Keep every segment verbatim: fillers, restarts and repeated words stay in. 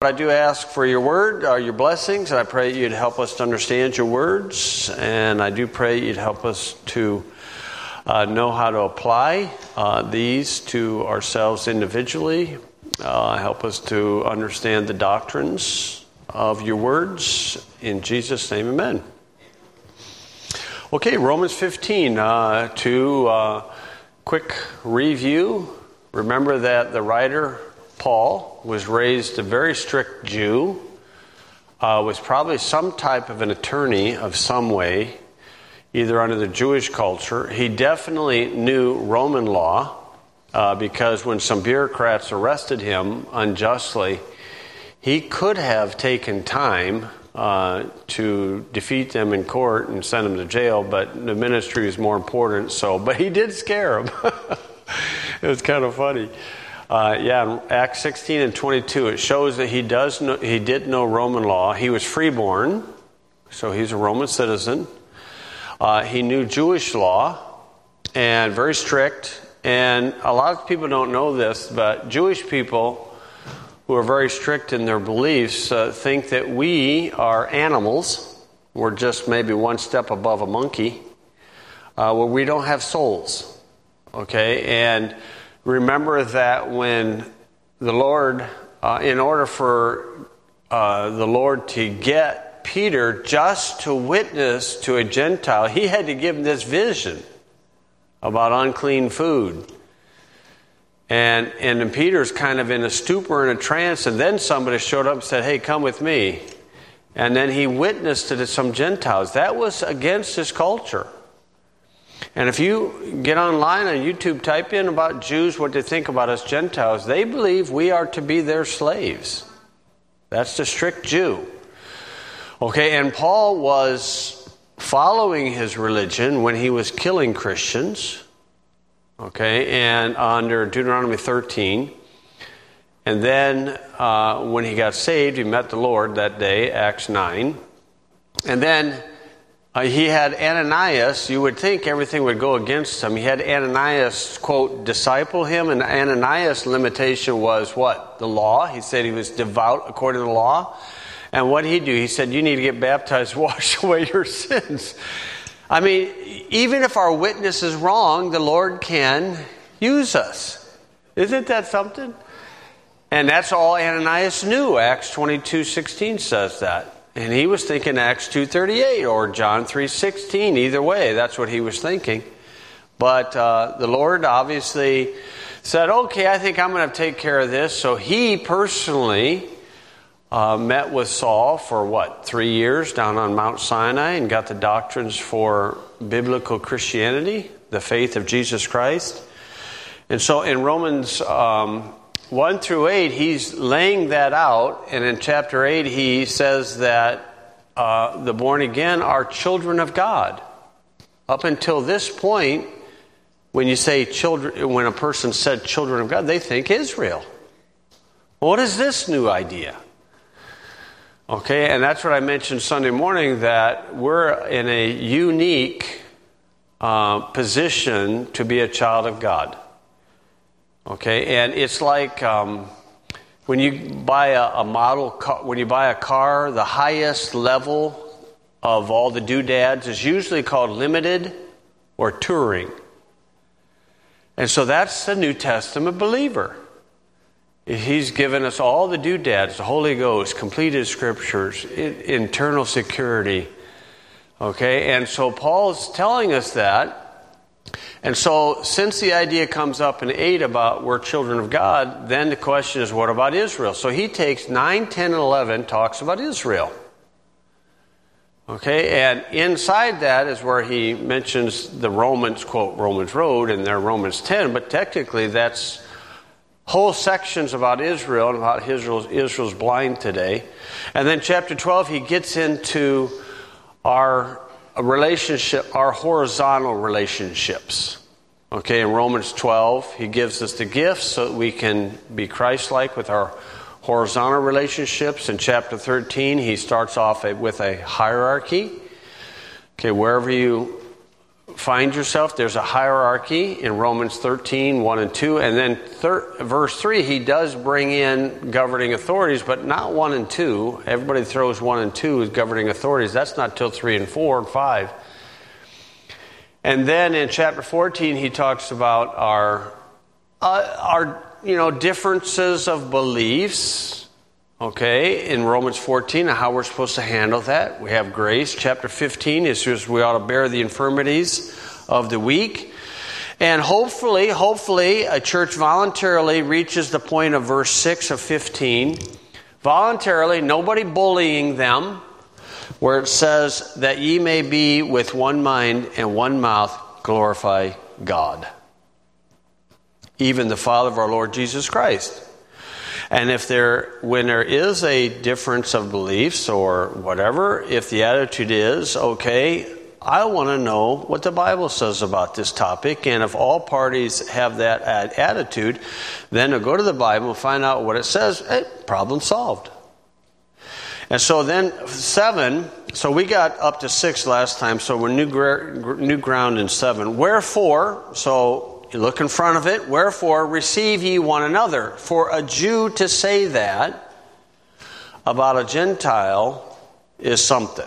I do ask for your word, uh, your blessings, and I pray you'd help us to understand your words, and I do pray you'd help us to uh, know how to apply uh, these to ourselves individually. Uh, help us to understand the doctrines of your words. In Jesus' name, amen. Okay, Romans fifteen, uh, to uh, quick review. Remember that the writer Paul was raised a very strict Jew, uh, was probably some type of an attorney of some way, either under the Jewish culture. He definitely knew Roman law, uh, because when some bureaucrats arrested him unjustly, he could have taken time uh, to defeat them in court and send them to jail, but the ministry was more important. So, but he did scare them. It was kind of funny. Uh, yeah, in Acts sixteen and twenty-two, it shows that he does know, he did know Roman law. He was freeborn, so he's a Roman citizen. Uh, he knew Jewish law, and very strict. And a lot of people don't know this, but Jewish people who are very strict in their beliefs uh, think that we are animals. We're just maybe one step above a monkey, uh, where we don't have souls. Okay, and remember that when the Lord, uh, in order for uh, the Lord to get Peter just to witness to a Gentile, he had to give him this vision about unclean food. And, and then Peter's kind of in a stupor and a trance, and then somebody showed up and said, hey, come with me. And then he witnessed to some Gentiles. That was against his culture. And if you get online on YouTube, type in about Jews, what they think about us Gentiles, they believe we are to be their slaves. That's the strict Jew. Okay, and Paul was following his religion when he was killing Christians. Okay, and under Deuteronomy thirteen. And then uh, when he got saved, he met the Lord that day, Acts nine. And then Uh, he had Ananias. You would think everything would go against him. He had Ananias, quote, disciple him. And Ananias' limitation was what? The law. He said he was devout according to the law. And what did he do? He said, you need to get baptized, wash away your sins. I mean, even if our witness is wrong, the Lord can use us. Isn't that something? And that's all Ananias knew. Acts twenty-two sixteen says that. And he was thinking Acts two thirty-eight or John three sixteen. Either way, that's what he was thinking. But uh, the Lord obviously said, okay, I think I'm going to take care of this. So he personally uh, met with Saul for, what, three years down on Mount Sinai and got the doctrines for biblical Christianity, the faith of Jesus Christ. And so in Romans Um, one through eight, he's laying that out. And in chapter eight, he says that uh, the born again are children of God. Up until this point, when you say children, when a person said children of God, they think Israel. What is this new idea? Okay, and that's what I mentioned Sunday morning, that we're in a unique uh, position to be a child of God. Okay, and it's like um, when you buy a, a model car, when you buy a car, the highest level of all the doodads is usually called limited or touring. And so that's the New Testament believer. He's given us all the doodads, the Holy Ghost, completed scriptures, internal security. Okay, and so Paul's telling us that. And so, since the idea comes up in eight about we're children of God, then the question is, what about Israel? So he takes nine, ten, and eleven, talks about Israel. Okay, and inside that is where he mentions the Romans, quote, Romans Road, and their Romans ten, but technically that's whole sections about Israel and about Israel's, Israel's blind today. And then chapter twelve, he gets into our a relationship, our horizontal relationships. Okay, in Romans twelve, he gives us the gifts so that we can be Christ-like with our horizontal relationships. In chapter thirteen, he starts off with a hierarchy. Okay, wherever you find yourself, there's a hierarchy in Romans thirteen, one and two. And then thir- verse three, he does bring in governing authorities, but not one and two. Everybody throws one and two as governing authorities. That's not till three and four and five. And then in chapter fourteen, he talks about our, uh, our you know, differences of beliefs. Okay, in Romans fourteen, how we're supposed to handle that. We have grace. Chapter fifteen is just we ought to bear the infirmities of the weak. And hopefully, hopefully, a church voluntarily reaches the point of verse six of fifteen. Voluntarily, nobody bullying them, where it says that ye may be with one mind and one mouth glorify God, even the Father of our Lord Jesus Christ. And if there, when there is a difference of beliefs or whatever, if the attitude is, okay, I want to know what the Bible says about this topic, and if all parties have that attitude, then to go to the Bible and find out what it says, hey, problem solved. And so then seven, so we got up to six last time, so we're new, gra- new ground in seven. Wherefore, so you look in front of it, wherefore receive ye one another. For a Jew to say that about a Gentile is something.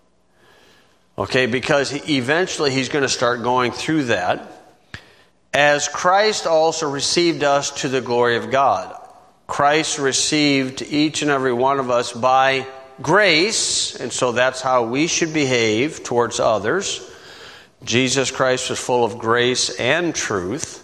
Okay, because he, eventually he's going to start going through that. As Christ also received us to the glory of God. Christ received each and every one of us by grace, and so that's how we should behave towards others. Jesus Christ was full of grace and truth.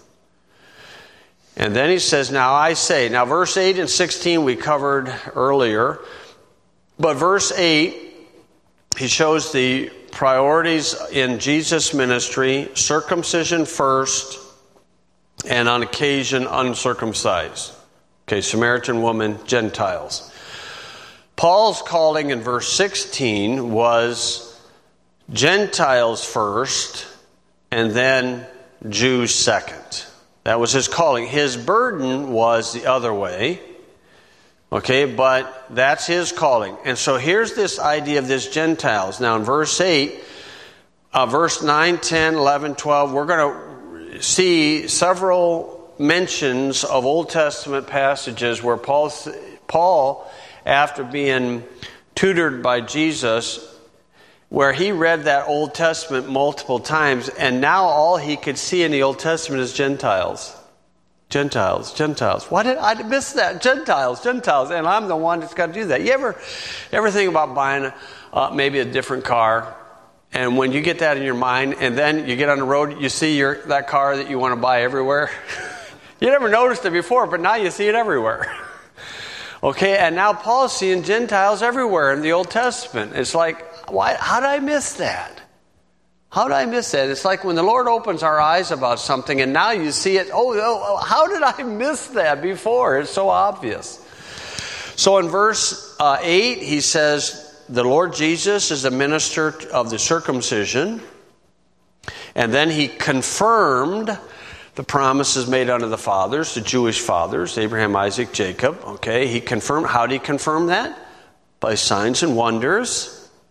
And then he says, now I say, now verse eight and sixteen we covered earlier, but verse eight, he shows the priorities in Jesus' ministry: circumcision first, and on occasion uncircumcised. Okay, Samaritan woman, Gentiles. Paul's calling in verse sixteen was Gentiles first, and then Jews second. That was his calling. His burden was the other way. Okay, but that's his calling. And so here's this idea of this Gentiles. Now in verse eight, uh, verse nine, ten, eleven, twelve, we're going to see several mentions of Old Testament passages where Paul, Paul, after being tutored by Jesus, where he read that Old Testament multiple times, and now all he could see in the Old Testament is Gentiles. Gentiles, Gentiles. Why did I miss that? Gentiles, Gentiles. And I'm the one that's got to do that. You ever, ever think about buying uh, maybe a different car, and when you get that in your mind, and then you get on the road, you see your that car that you want to buy everywhere? You never noticed it before, but now you see it everywhere. Okay, and now Paul's seeing Gentiles everywhere in the Old Testament. It's like, why? How did I miss that? How did I miss that? It's like when the Lord opens our eyes about something and now you see it. Oh, oh, how did I miss that before? It's so obvious. So in verse uh, eight, he says, the Lord Jesus is the minister of the circumcision. And then he confirmed the promises made unto the fathers, the Jewish fathers, Abraham, Isaac, Jacob. Okay, he confirmed. How did he confirm that? By signs and wonders.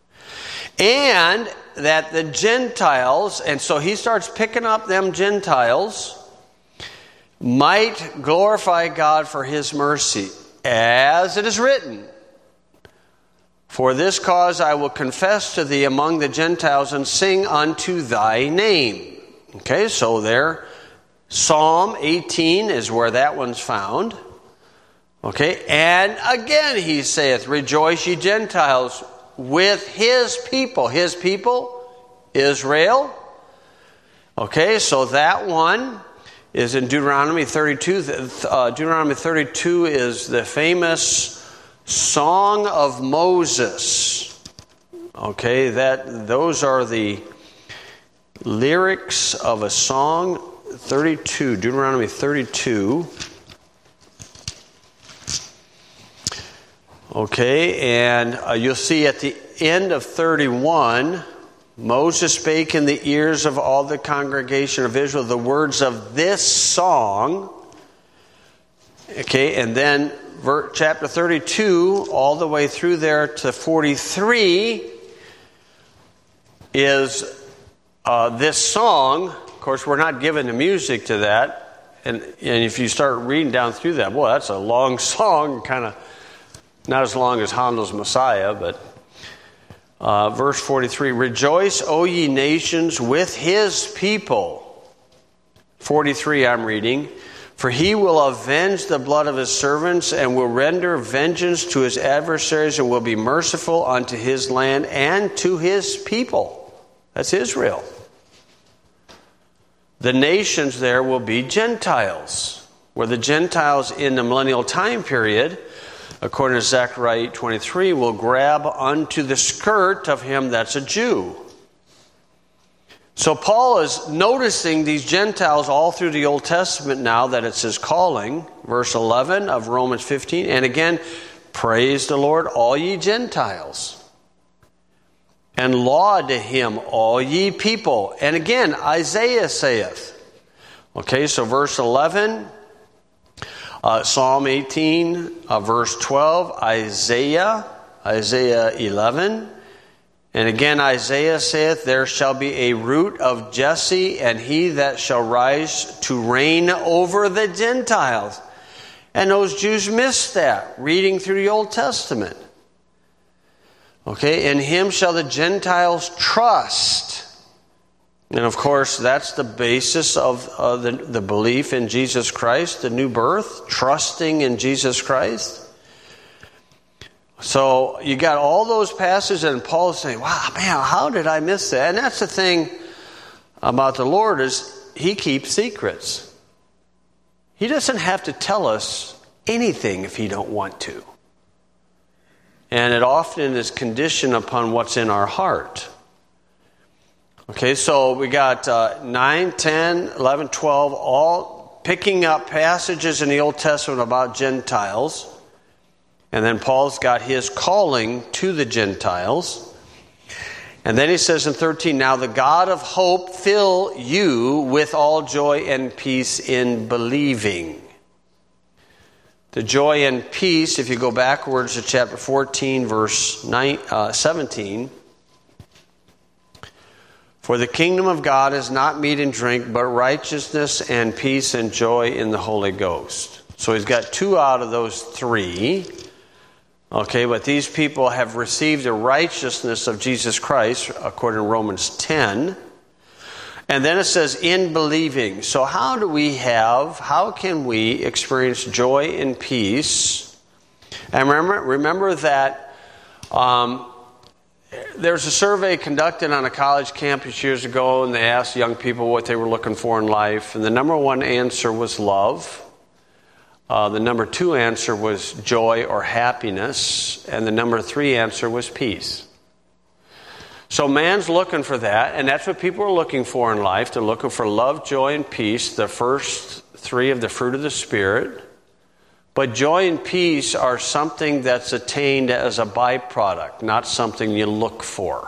And that the Gentiles, and so he starts picking up them Gentiles, might glorify God for his mercy, as it is written, for this cause I will confess to thee among the Gentiles and sing unto thy name. Okay, so there, Psalm eighteen is where that one's found. Okay, and again he saith, rejoice ye Gentiles with his people. His people, Israel. Okay, so that one is in Deuteronomy thirty-two. Uh, Deuteronomy thirty-two is the famous Song of Moses. Okay, that those are the lyrics of a song. thirty-two, Deuteronomy thirty-two. Okay, and uh, you'll see at the end of thirty-one, Moses spake in the ears of all the congregation of Israel the words of this song. Okay, and then ver- chapter thirty-two, all the way through there to forty-three, is uh, this song, of course, we're not given the music to that. And, and if you start reading down through that, boy, that's a long song, kind of not as long as Handel's Messiah, but uh, verse forty-three, rejoice, O ye nations, with his people. forty-three, I'm reading. For he will avenge the blood of his servants and will render vengeance to his adversaries and will be merciful unto his land and to his people. That's Israel. The nations there will be Gentiles, where the Gentiles in the millennial time period, according to Zechariah eight twenty-three, will grab unto the skirt of him that's a Jew. So Paul is noticing these Gentiles all through the Old Testament now that it's his calling. Verse eleven of Romans fifteen. And again, praise the Lord, all ye Gentiles. And laud him, all ye people. And again, Isaiah saith. Okay, so verse eleven, uh, Psalm eighteen, uh, verse twelve, Isaiah, Isaiah eleven. And again, Isaiah saith, there shall be a root of Jesse, and he that shall rise to reign over the Gentiles. And those Jews missed that, reading through the Old Testament. Okay, in him shall the Gentiles trust. And of course, that's the basis of uh, the, the belief in Jesus Christ, the new birth, trusting in Jesus Christ. So you got all those passages, and Paul's saying, wow, man, how did I miss that? And that's the thing about the Lord, is he keeps secrets. He doesn't have to tell us anything if he don't want to. And it often is conditioned upon what's in our heart. Okay, so we got uh, nine, ten, eleven, twelve, all picking up passages in the Old Testament about Gentiles. And then Paul's got his calling to the Gentiles. And then he says in thirteen, now the God of hope fill you with all joy and peace in believing. The joy and peace, if you go backwards to chapter fourteen, verse nine, uh, seventeen. For the kingdom of God is not meat and drink, but righteousness and peace and joy in the Holy Ghost. So he's got two out of those three. Okay, but these people have received the righteousness of Jesus Christ, according to Romans ten. And then it says, in believing. So how do we have, how can we experience joy and peace? And remember, remember that um, there's a survey conducted on a college campus years ago, and they asked young people what they were looking for in life. And the number one answer was love. Uh, the number two answer was joy or happiness. And the number three answer was peace. So man's looking for that, and that's what people are looking for in life. They're looking for love, joy, and peace, the first three of the fruit of the Spirit. But joy and peace are something that's attained as a byproduct, not something you look for.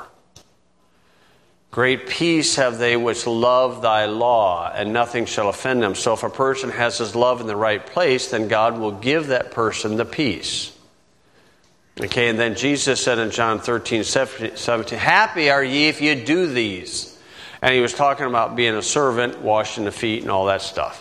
Great peace have they which love thy law, and nothing shall offend them. So if a person has his love in the right place, then God will give that person the peace. Okay, and then Jesus said in John thirteen, seventeen, happy are ye if you do these. And he was talking about being a servant, washing the feet, and all that stuff.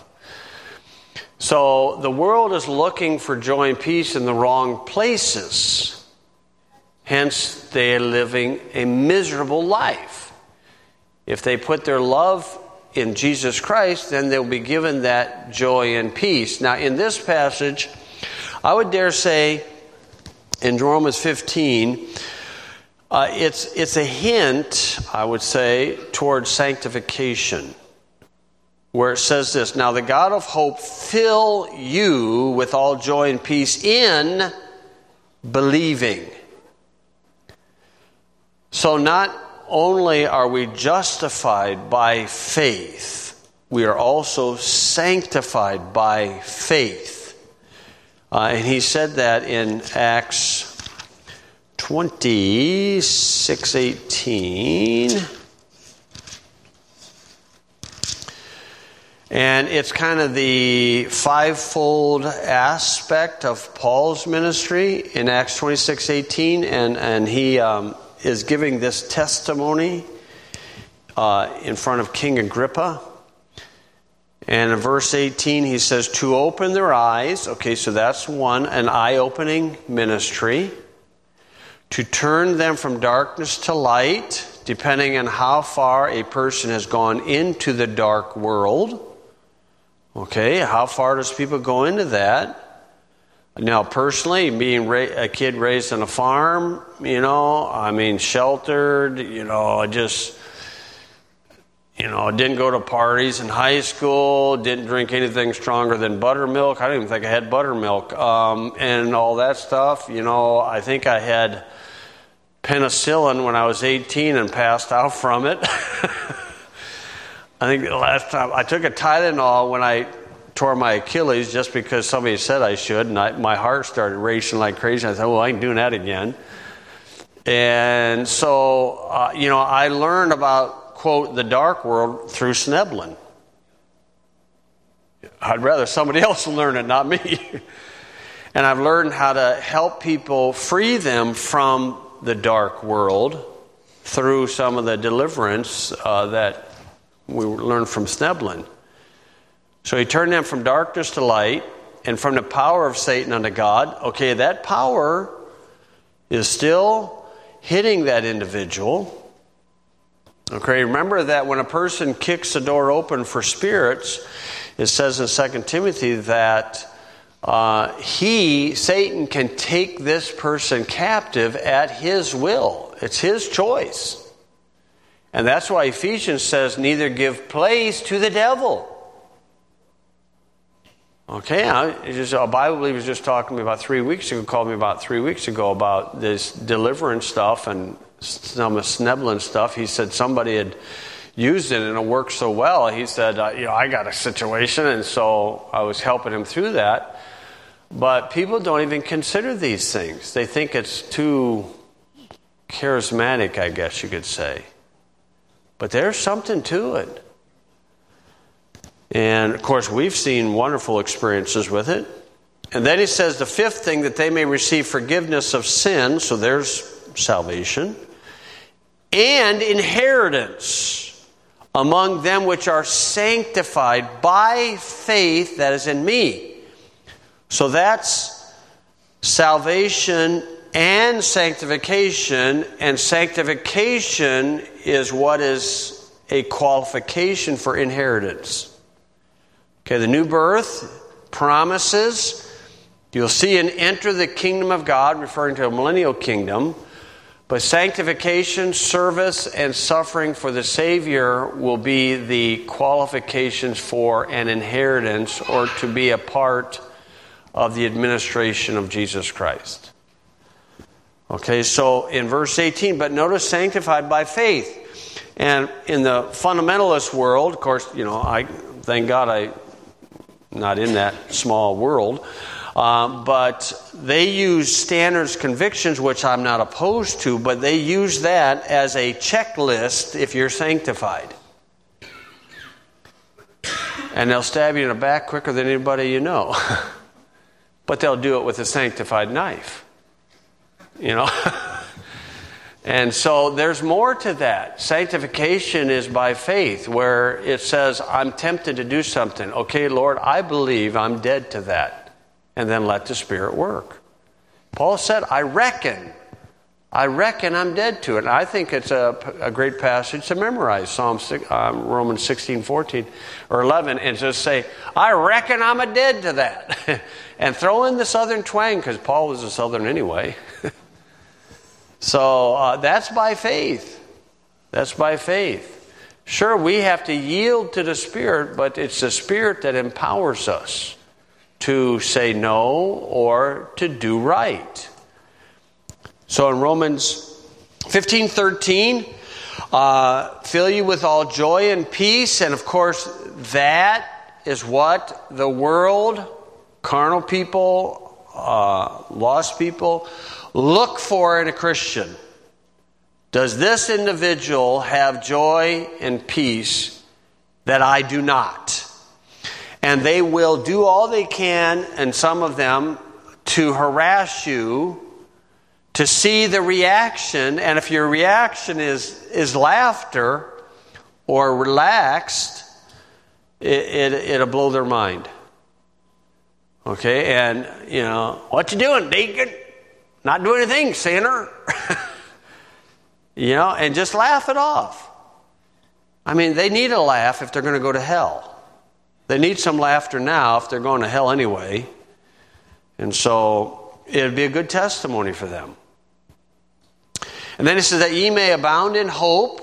So the world is looking for joy and peace in the wrong places. Hence, they are living a miserable life. If they put their love in Jesus Christ, then they'll be given that joy and peace. Now, in this passage, I would dare say, in Romans fifteen, uh, it's it's a hint, I would say, towards sanctification, where it says this, now the God of hope fill you with all joy and peace in believing. So not only are we justified by faith, we are also sanctified by faith. Uh, and he said that in Acts twenty-six eighteen. And it's kind of the fivefold aspect of Paul's ministry in Acts twenty-six eighteen. And, and he um, is giving this testimony uh, in front of King Agrippa. And in verse eighteen, he says, to open their eyes. Okay, so that's one, an eye-opening ministry. To turn them from darkness to light, depending on how far a person has gone into the dark world. Okay, how far does people go into that? Now, personally, being ra- a kid raised on a farm, you know, I mean, sheltered, you know, I just, you know, didn't go to parties in high school, didn't drink anything stronger than buttermilk. I don't even think I had buttermilk, um, and all that stuff. You know, I think I had penicillin when I was eighteen and passed out from it. I think the last time I took a Tylenol when I tore my Achilles just because somebody said I should, and I, my heart started racing like crazy. I thought, well, I ain't doing that again. And so, uh, you know, I learned about, quote, the dark world through Sneblin. I'd rather somebody else learn it, not me. And I've learned how to help people free them from the dark world through some of the deliverance uh, that we learned from Sneblin. So he turned them from darkness to light and from the power of Satan unto God. Okay, that power is still hitting that individual. Okay, remember that when a person kicks the door open for spirits, it says in Second Timothy that uh, he, Satan, can take this person captive at his will. It's his choice. And that's why Ephesians says, neither give place to the devil. Okay, I just, a Bible believer was just talking to me about three weeks ago, called me about three weeks ago about this deliverance stuff and some Sneblin stuff. He said somebody had used it and it worked so well. He said, uh, you know, I got a situation, and so I was helping him through that. But people don't even consider these things. They think it's too charismatic, I guess you could say. But there's something to it. And, of course, we've seen wonderful experiences with it. And then he says the fifth thing, that they may receive forgiveness of sin. So there's salvation. And inheritance among them which are sanctified by faith that is in me. So that's salvation and sanctification. And sanctification is what is a qualification for inheritance. Okay, the new birth promises you'll see and enter the kingdom of God, referring to a millennial kingdom. But sanctification, service, and suffering for the Savior will be the qualifications for an inheritance or to be a part of the administration of Jesus Christ. Okay, so in verse eighteen, but notice sanctified by faith. And in the fundamentalist world, of course, you know, I thank God I not in that small world, um, but they use standards convictions, which I'm not opposed to, but they use that as a checklist if you're sanctified. And they'll stab you in the back quicker than anybody you know. But they'll do it with a sanctified knife. You know? And so there's more to that. Sanctification is by faith, where it says, I'm tempted to do something. Okay, Lord, I believe I'm dead to that. And then let the Spirit work. Paul said, I reckon. I reckon I'm dead to it. And I think it's a, a great passage to memorize, Psalm um, Romans sixteen, fourteen, or eleven, and just say, I reckon I'm a dead to that. And throw in the southern twang, because Paul was a southern anyway. So uh, that's by faith. That's by faith. Sure, we have to yield to the Spirit, but it's the Spirit that empowers us to say no or to do right. So in Romans fifteen thirteen, uh, fill you with all joy and peace. And of course, that is what the world, carnal people, uh, lost people, look for in a Christian. Does this individual have joy and peace that I do not? And they will do all they can, and some of them, to harass you, to see the reaction. And if your reaction is, is laughter, or relaxed, it, it, it'll blow their mind. Okay, and, you know, what you doing, deacon? Not doing anything, sinner. You know, and just laugh it off. I mean, they need a laugh if they're going to go to hell. They need some laughter now if they're going to hell anyway. And so it'd be a good testimony for them. And then it says that ye may abound in hope,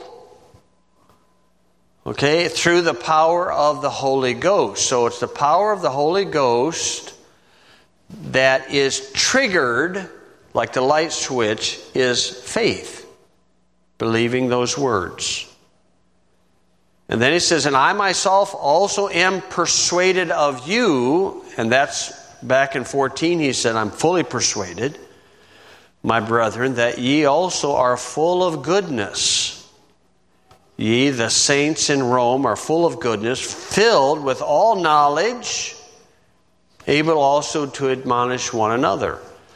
okay, through the power of the Holy Ghost. So it's the power of the Holy Ghost that is triggered, like the light switch, is faith. Believing those words. And then he says, and I myself also am persuaded of you, and that's back in fourteen, he said, I'm fully persuaded, my brethren, that ye also are full of goodness. Ye, the saints in Rome, are full of goodness, filled with all knowledge, able also to admonish one another.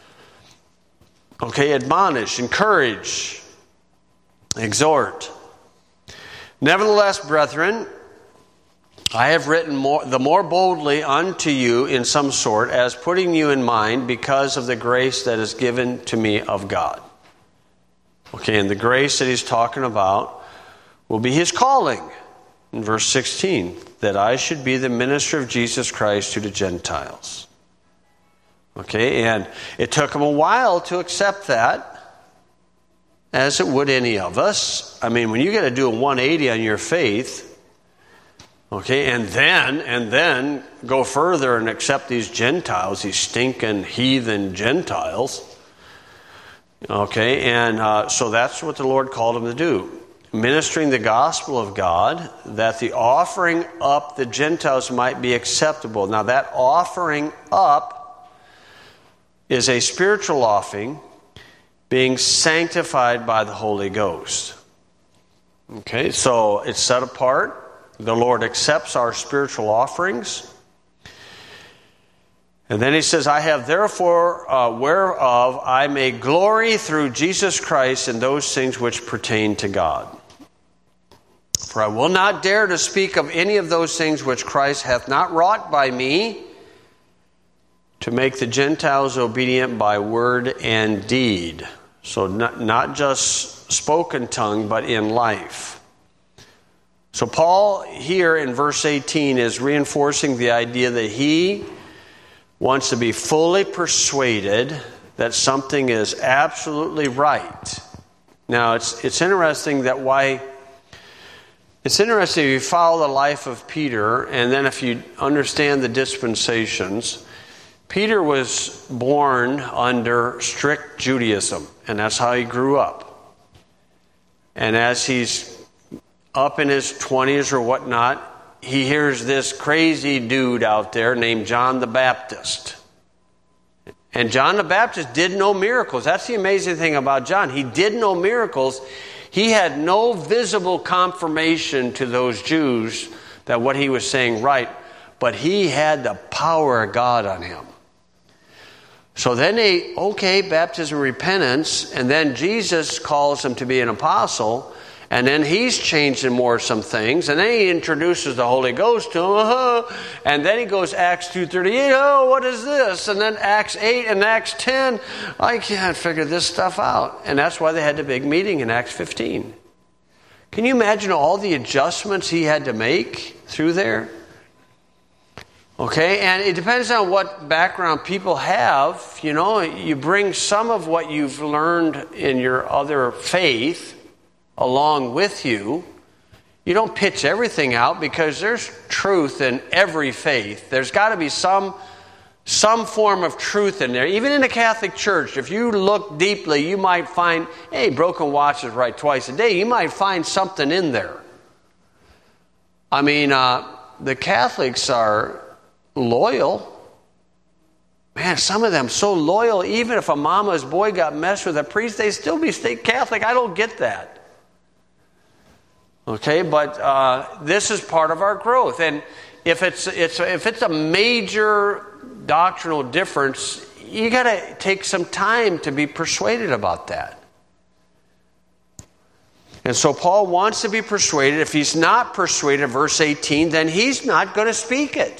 Okay, admonish, encourage, exhort. Nevertheless, brethren, I have written more, the more boldly unto you in some sort, as putting you in mind because of the grace that is given to me of God. Okay, and the grace that he's talking about will be his calling. In verse sixteen, that I should be the minister of Jesus Christ to the Gentiles. Okay, and it took him a while to accept that, as it would any of us. I mean, when you got to do a one eighty on your faith, okay, and then, and then go further and accept these Gentiles, these stinking heathen Gentiles, okay, and uh, so that's what the Lord called him to do. Ministering the gospel of God, that the offering up the Gentiles might be acceptable. Now that offering up is a spiritual offering being sanctified by the Holy Ghost. Okay, so it's set apart. The Lord accepts our spiritual offerings. And then he says, I have therefore uh, whereof I may glory through Jesus Christ in those things which pertain to God. For I will not dare to speak of any of those things which Christ hath not wrought by me, to make the Gentiles obedient by word and deed. So not, not just spoken tongue, but in life. So Paul here in verse eighteen is reinforcing the idea that he wants to be fully persuaded that something is absolutely right. Now it's it's interesting that why it's interesting if you follow the life of Peter, and then if you understand the dispensations. Peter was born under strict Judaism, and that's how he grew up. And as he's up in his twenties or whatnot, he hears this crazy dude out there named John the Baptist. And John the Baptist did no miracles. That's the amazing thing about John. He did no miracles. He had no visible confirmation to those Jews that what he was saying right, but he had the power of God on him. So then they, okay, baptism, repentance, and then Jesus calls him to be an apostle, and then he's changing more some things, and then he introduces the Holy Ghost to him, uh-huh. And then he goes Acts two thirty-eight, oh, what is this? And then Acts eight and Acts ten, I can't figure this stuff out. And that's why they had the big meeting in Acts fifteen. Can you imagine all the adjustments he had to make through there? Okay, and it depends on what background people have. You know, you bring some of what you've learned in your other faith along with you. You don't pitch everything out because there's truth in every faith. There's got to be some some form of truth in there. Even in the Catholic Church, if you look deeply, you might find, hey, broken watch is right twice a day. You might find something in there. I mean, uh, the Catholics are loyal. Man, some of them so loyal, even if a mama's boy got messed with a priest, they still be state Catholic. I don't get that. Okay, but uh, this is part of our growth. And if it's it's if it's a major doctrinal difference, you got to take some time to be persuaded about that. And so Paul wants to be persuaded. If he's not persuaded, verse eighteen, then he's not going to speak it.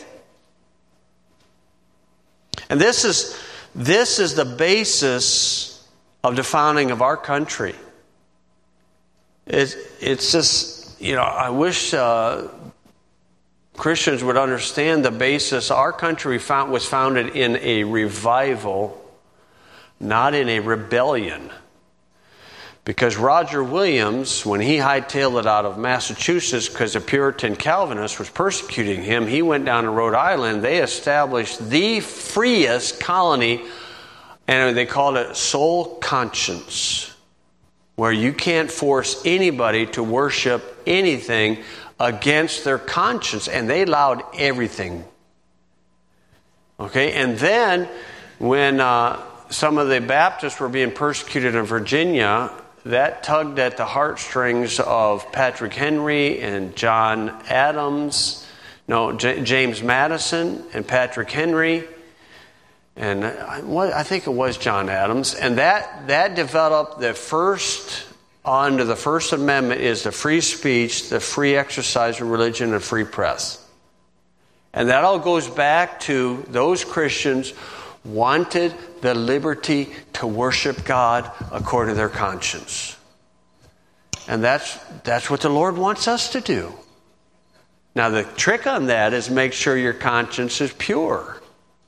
And this is, this is the basis of the founding of our country. It, it's just, you know, I wish uh, Christians would understand the basis. Our country found, was founded in a revival, not in a rebellion. Because Roger Williams, when he hightailed it out of Massachusetts because a Puritan Calvinist was persecuting him, he went down to Rhode Island. They established the freest colony, and they called it Soul Conscience, where you can't force anybody to worship anything against their conscience. And they allowed everything. Okay, and then when uh, some of the Baptists were being persecuted in Virginia, that tugged at the heartstrings of Patrick Henry and John Adams, no, J- James Madison and Patrick Henry, and I, I think it was John Adams, and that that developed the first, under the First Amendment, is the free speech, the free exercise of religion, and free press. And that all goes back to those Christians wanted the liberty to worship God according to their conscience. And that's that's what the Lord wants us to do. Now the trick on that is make sure your conscience is pure.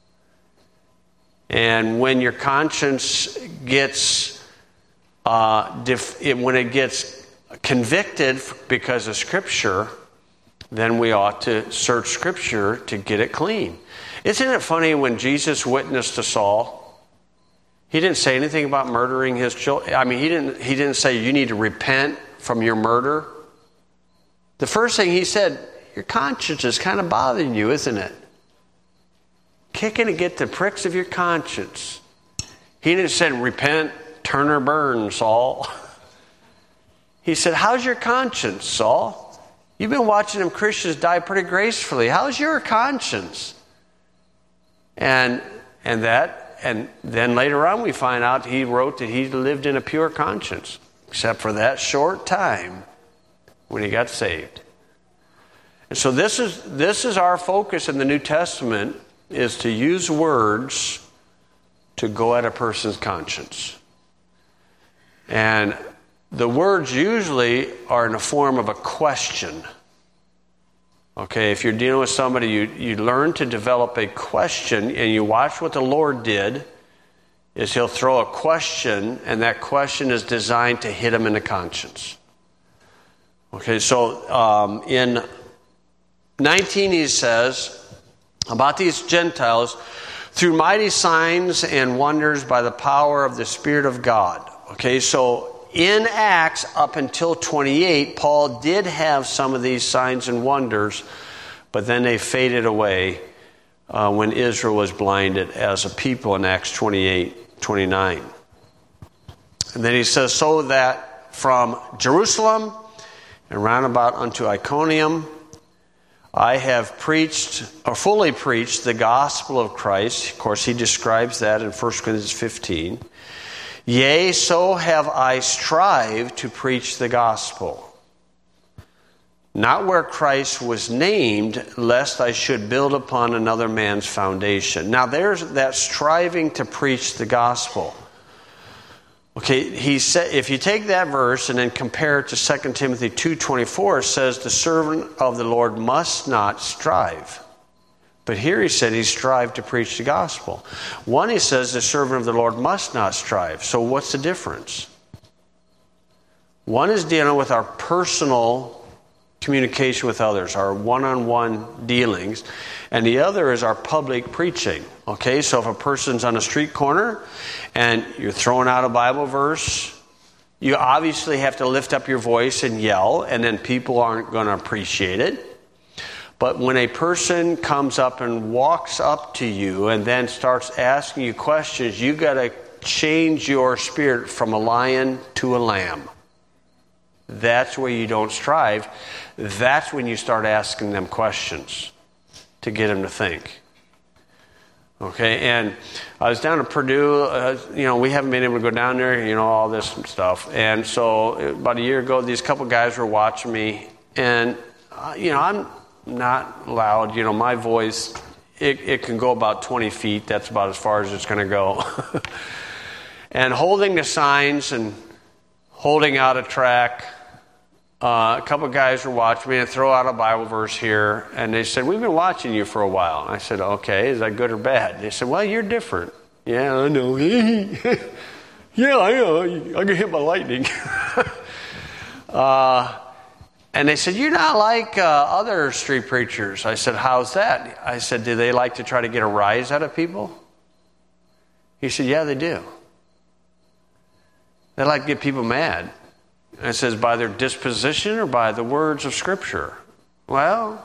And when your conscience gets uh, def- it, when it gets convicted because of Scripture, then we ought to search Scripture to get it clean. Isn't it funny when Jesus witnessed to Saul? He didn't say anything about murdering his children. I mean, he didn't, he didn't say you need to repent from your murder. The first thing he said, your conscience is kind of bothering you, isn't it? Kicking to get the pricks of your conscience. He didn't say repent, turn or burn, Saul. He said, how's your conscience, Saul? You've been watching them Christians die pretty gracefully. How's your conscience? And and that, and then later on we find out he wrote that he lived in a pure conscience, except for that short time when he got saved. And so this is this is our focus in the New Testament, is to use words to go at a person's conscience. And the words usually are in the form of a question. Okay, if you're dealing with somebody, you, you learn to develop a question, and you watch what the Lord did, is he'll throw a question, and that question is designed to hit him in the conscience. Okay, so um, in nineteen he says, about these Gentiles, through mighty signs and wonders by the power of the Spirit of God. Okay, so in Acts, up until twenty-eight, Paul did have some of these signs and wonders, but then they faded away uh, when Israel was blinded as a people in Acts twenty-eight, twenty-nine. And then he says, so that from Jerusalem and round about unto Iconium, I have preached, or fully preached, the gospel of Christ. Of course, he describes that in First Corinthians fifteen. Yea, so have I strived to preach the gospel, not where Christ was named, lest I should build upon another man's foundation. Now there's that striving to preach the gospel. Okay, he said, if you take that verse and then compare it to Second Timothy two twenty-four, it says the servant of the Lord must not strive. But here he said he strived to preach the gospel. One, he says the servant of the Lord must not strive. So what's the difference? One is dealing with our personal communication with others, our one-on-one dealings, and the other is our public preaching. Okay, so if a person's on a street corner and you're throwing out a Bible verse, you obviously have to lift up your voice and yell, and then people aren't going to appreciate it. But when a person comes up and walks up to you and then starts asking you questions, you got to change your spirit from a lion to a lamb. That's where you don't strive. That's when you start asking them questions to get them to think. Okay, and I was down at Purdue. Uh, you know, we haven't been able to go down there. You know, all this stuff. And so about a year ago, these couple guys were watching me, and uh, you know, I'm not loud. You know, my voice it, it can go about twenty feet. That's about as far as it's going to go. And holding the signs and holding out a track. Uh, a couple of guys were watching me and throw out a Bible verse here, and they said, "We've been watching you for a while." And I said, "Okay, is that good or bad?" They said, "Well, you're different." Yeah, I know. Yeah, I know. I get hit by lightning. uh, and they said, "You're not like uh, other street preachers." I said, "How's that?" I said, "Do they like to try to get a rise out of people?" He said, "Yeah, they do. They like to get people mad." And it says, by their disposition or by the words of Scripture? Well,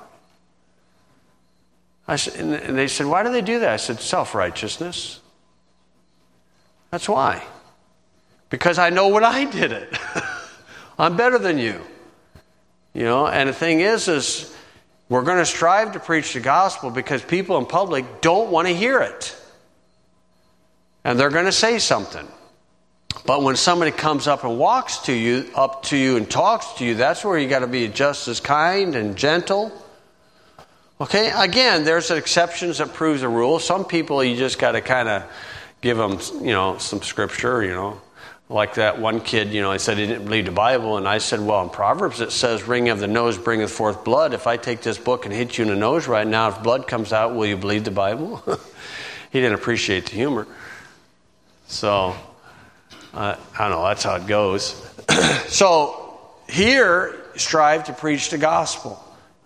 I said, and they said, "Why do they do that?" I said, "Self-righteousness. That's why. Because I know when I did it. I'm better than you. You know, and the thing is, is we're going to strive to preach the gospel because people in public don't want to hear it. And they're going to say something. But when somebody comes up and walks to you, up to you and talks to you, that's where you got to be just as kind and gentle. Okay, again, there's exceptions that prove the rule. Some people you just got to kind of give them, you know, some scripture, you know. Like that one kid, you know, he said he didn't believe the Bible, and I said, well, in Proverbs it says, "Ring of the nose bringeth forth blood." If I take this book and hit you in the nose right now, if blood comes out, will you believe the Bible? He didn't appreciate the humor. So... Uh, I don't know, that's how it goes. So, here, strive to preach the gospel.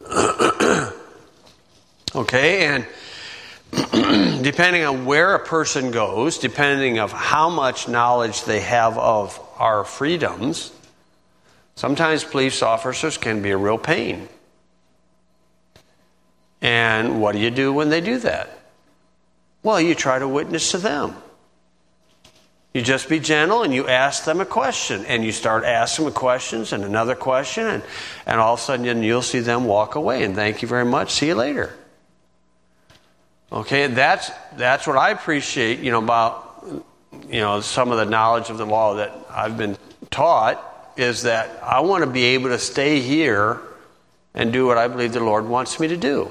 Okay, and depending on where a person goes, depending on how much knowledge they have of our freedoms, sometimes police officers can be a real pain. And what do you do when they do that? Well, you try to witness to them. You just be gentle and you ask them a question. And you start asking them questions and another question. And, and all of a sudden you'll see them walk away. And thank you very much. See you later. Okay, that's that's what I appreciate, you know, about, you know, some of the knowledge of the law that I've been taught is that I want to be able to stay here and do what I believe the Lord wants me to do.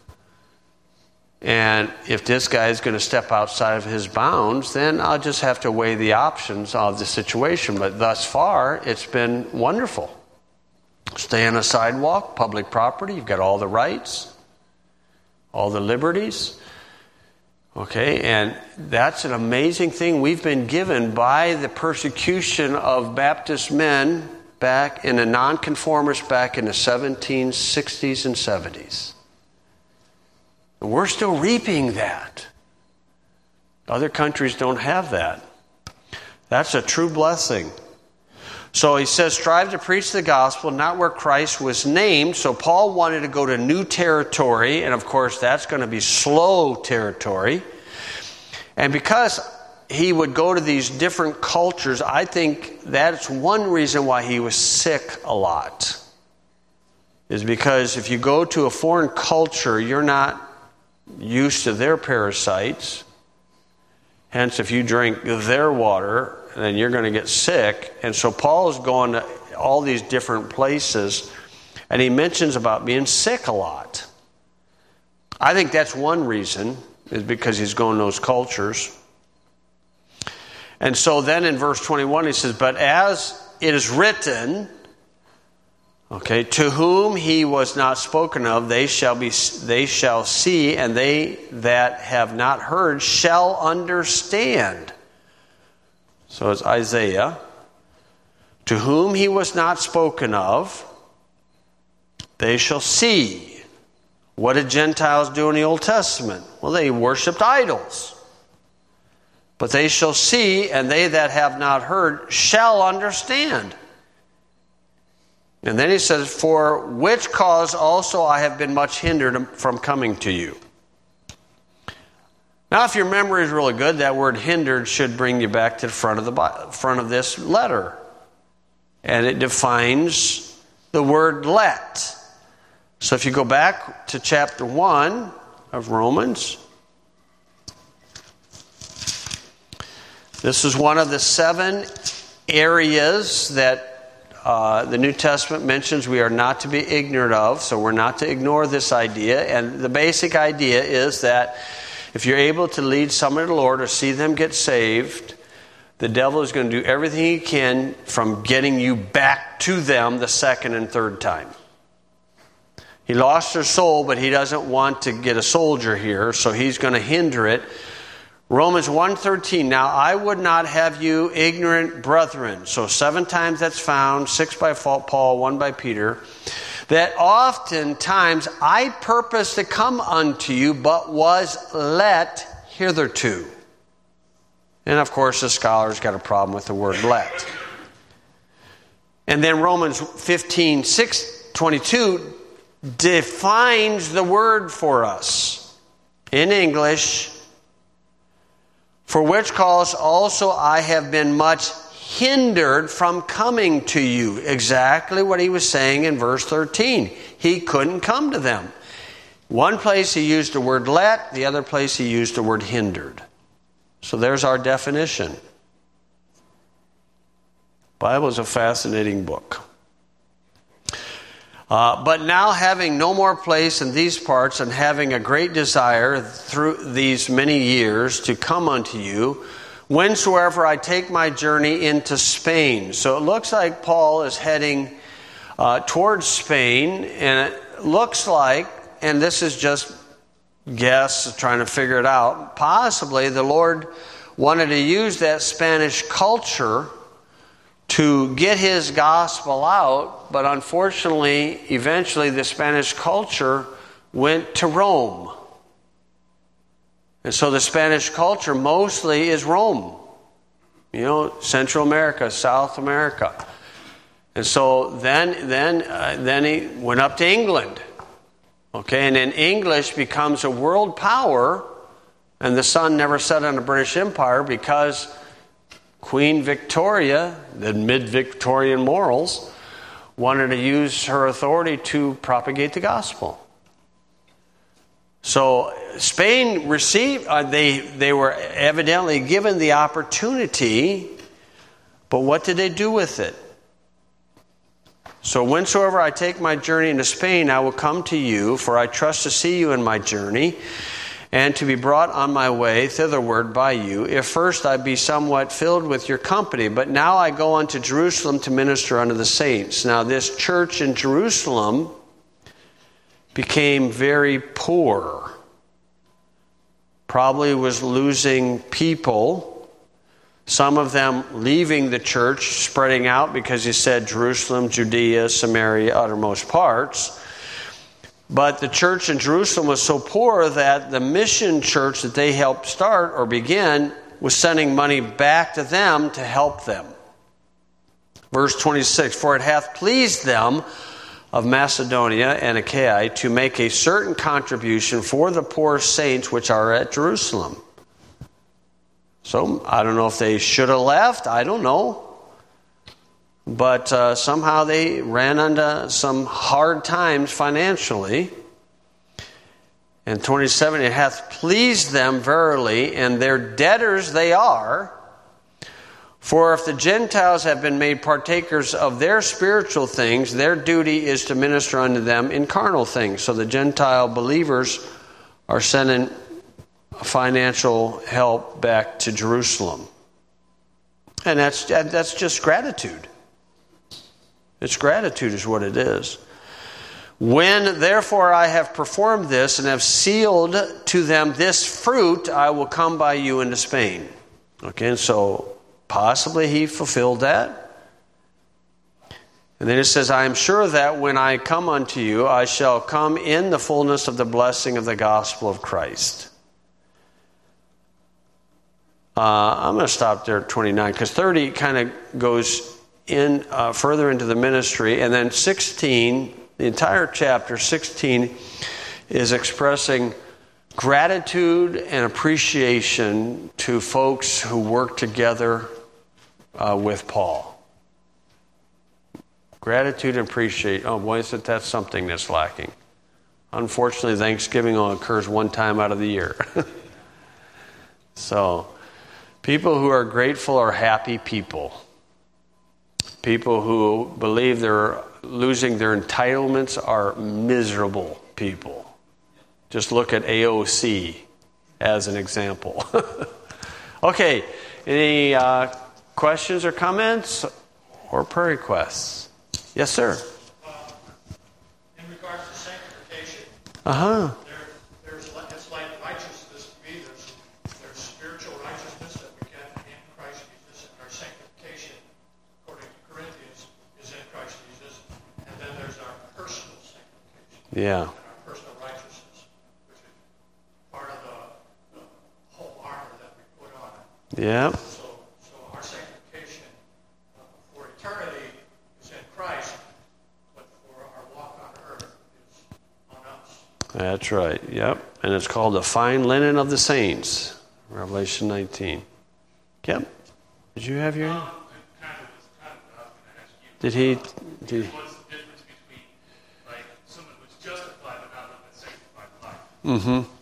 And if this guy is going to step outside of his bounds, then I'll just have to weigh the options of the situation. But thus far, it's been wonderful. Stay on a sidewalk, public property, you've got all the rights, all the liberties. Okay, and that's an amazing thing we've been given by the persecution of Baptist men back in the nonconformists back in the seventeen sixties and seventies. And we're still reaping that. Other countries don't have that. That's a true blessing. So he says, strive to preach the gospel, not where Christ was named. So Paul wanted to go to new territory, and of course that's going to be slow territory. And because he would go to these different cultures, I think that's one reason why he was sick a lot. Is because if you go to a foreign culture, you're not used to their parasites. Hence, if you drink their water, then you're going to get sick. And so Paul is going to all these different places, and he mentions about being sick a lot. I think that's one reason, is because he's going to those cultures. And so then in verse twenty-one he says, "But as it is written," okay, "to whom he was not spoken of, they shall be, they shall see, and they that have not heard shall understand." So it's Isaiah. "To whom he was not spoken of, they shall see." What did Gentiles do in the Old Testament? Well, they worshipped idols. "But they shall see, and they that have not heard shall understand." And then he says, "For which cause also I have been much hindered from coming to you." Now, if your memory is really good, that word hindered should bring you back to the front of the front of this letter. And it defines the word let. So if you go back to chapter one of Romans, This is one of the seven areas that uh, the New Testament mentions we are not to be ignorant of, so we're not to ignore this idea. And the basic idea is that if you're able to lead someone to the Lord or see them get saved, the devil is going to do everything he can from getting you back to them the second and third time. He lost their soul, but he doesn't want to get a soldier here, so he's going to hinder it. Romans one thirteen, now I would not have you ignorant brethren. So seven times that's found, six by Paul, one by Peter. That oftentimes I purpose to come unto you, but was let hitherto. And of course the scholars got a problem with the word let. And then Romans fifteen, six, twenty-two defines the word for us in English. For which cause also I have been much hindered from coming to you. Exactly what he was saying in verse thirteen. He couldn't come to them. One place he used the word let, the other place he used the word hindered. So there's our definition. The Bible is a fascinating book. Uh, but now having no more place in these parts and having a great desire through these many years to come unto you, whensoever I take my journey into Spain. So it looks like Paul is heading uh, towards Spain, and it looks like, and this is just guess, trying to figure it out, possibly the Lord wanted to use that Spanish culture to get his gospel out, but unfortunately, eventually the Spanish culture went to Rome. And so the Spanish culture mostly is Rome. You know, Central America, South America. And so then then uh, then he went up to England. Okay, and then English becomes a world power, and the sun never set on the British Empire because Queen Victoria, the mid-Victorian morals, wanted to use her authority to propagate the gospel. So Spain received, uh, they, they were evidently given the opportunity, but what did they do with it? So whensoever I take my journey into Spain, I will come to you, for I trust to see you in my journey, and to be brought on my way thitherward by you, if first I be somewhat filled with your company. But now I go unto Jerusalem to minister unto the saints. Now this church in Jerusalem became very poor. Probably was losing people. Some of them leaving the church, spreading out, because he said Jerusalem, Judea, Samaria, uttermost parts. But the church in Jerusalem was so poor that the mission church that they helped start or begin was sending money back to them to help them. Verse twenty-six, for it hath pleased them of Macedonia and Achaia to make a certain contribution for the poor saints which are at Jerusalem. So I don't know if they should have left. I don't know. But uh, somehow they ran into some hard times financially. And twenty-seven, it hath pleased them verily, and their debtors they are. For if the Gentiles have been made partakers of their spiritual things, their duty is to minister unto them in carnal things. So the Gentile believers are sending financial help back to Jerusalem. And that's that's just gratitude. It's gratitude is what it is. When therefore I have performed this and have sealed to them this fruit, I will come by you into Spain. Okay, and so possibly he fulfilled that. And then it says, I am sure that when I come unto you, I shall come in the fullness of the blessing of the gospel of Christ. Uh, I'm going to stop there at twenty-nine, because thirty kind of goes in uh, further into the ministry, and then sixteen, the entire chapter sixteen, is expressing gratitude and appreciation to folks who work together uh, with Paul. Gratitude and appreciation. Oh boy, isn't that something that's lacking? Unfortunately, Thanksgiving only occurs one time out of the year. So People who are grateful are happy people. People who believe they're losing their entitlements are miserable people. Just look at A O C as an example. Okay, any uh, questions or comments or prayer requests? Yes, sir. Uh, in regards to sanctification, uh-huh. there, there's it's like righteousness to me. There's there's spiritual righteousness that we get in Christ Jesus, and our sanctification, according to Corinthians, is in Christ Jesus. And then there's our personal sanctification. Yeah. And our personal righteousness, which is part of the, the whole armor that we put on. Yeah. So, so our sanctification uh, for eternity is in Christ, but for our walk on earth is on us. That's right. Yep. And it's called the fine linen of the saints. Revelation nineteen. Yep. Did you have your hand? Um, it kind of was kind of what I was going to ask you. Did he? Did he? What's the difference between, like, someone who's justified but not living a sanctified life? Mm-hmm.